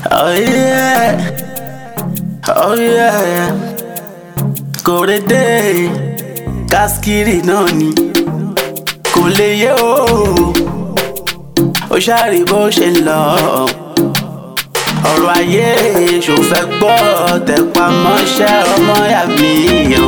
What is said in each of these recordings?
Oh yeah, oh yeah. Kòrédé, Káskírì náà ni. Kò lè yé o, ó ṣàrí bó ṣe ń lọ. Ọ̀rọ̀ ayé ṣò fẹ́ gbọ́, tẹpá mọ́ṣẹ́ ọmọ ìyá mi o.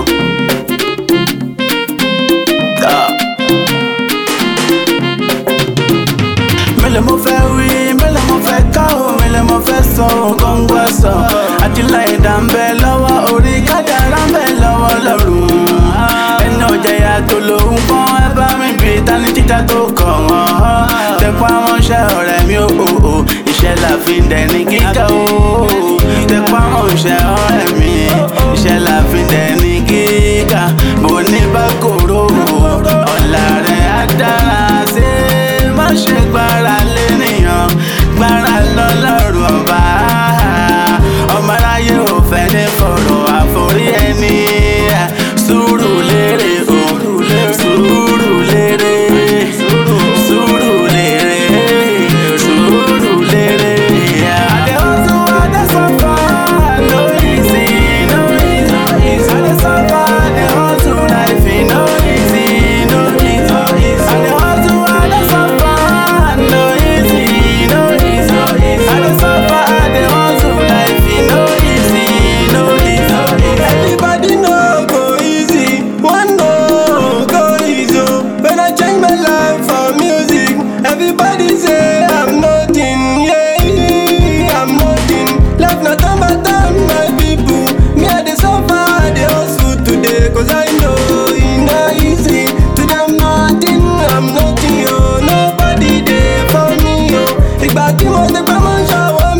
Mélòó mo fẹ́ wí, mélòó mo fẹ́ ká o, mélòó mo fẹ́ sọ kọ́ńgbọ́ sọ. Àdìlà ẹ̀dá ń bẹ lọ́wọ́, orí kádàrá ń bẹ lọ́wọ́ lọ́rùn. Ẹni ọjà ìyá tó lòun pọ́n, ẹ bá mi bì tani jíjà tó kọ̀ wọ́n. Tẹpá mọ́ṣẹ́ ọ̀rẹ́ mi o, iṣẹ́ la fi ń dẹni gíga o. Tẹpá mọ́ṣẹ́ ọ̀rẹ́ mi, iṣẹ́ la fi ń dẹni gíga. Bò ní bá kòró ọ̀la rẹ̀ á dára sí. Má ṣe gbára lénìyàn, gbára lọ́lọ́run ọba. Ọmọ aráyé ò fẹ́ ní fọ̀rọ̀ àforí ẹni. Sùúrù lérè o, sùúrù lérè, sùúrù lérè, sùúrù lérè. I dey hustle, I dey suffer, no easy, no easy. I dey suffer, I dey hustle, life e no easy, no easy. I dey hustle, I dey suffer, no easy, no easy. I dey suffer, I dey hustle, life e no easy, no easy. Everybody know go easy, one know go easy. When I change my life for music, everybody say I'm nothing, yeah, I'm nothing. Life not turn by turn, my people. Me I dey suffer, I dey hustle today, cause I know it not easy. Today I'm nothing, yo. Nobody there for me, yo. Ìgbà tí mo ti pẹ́ mọ́ ṣàwọ́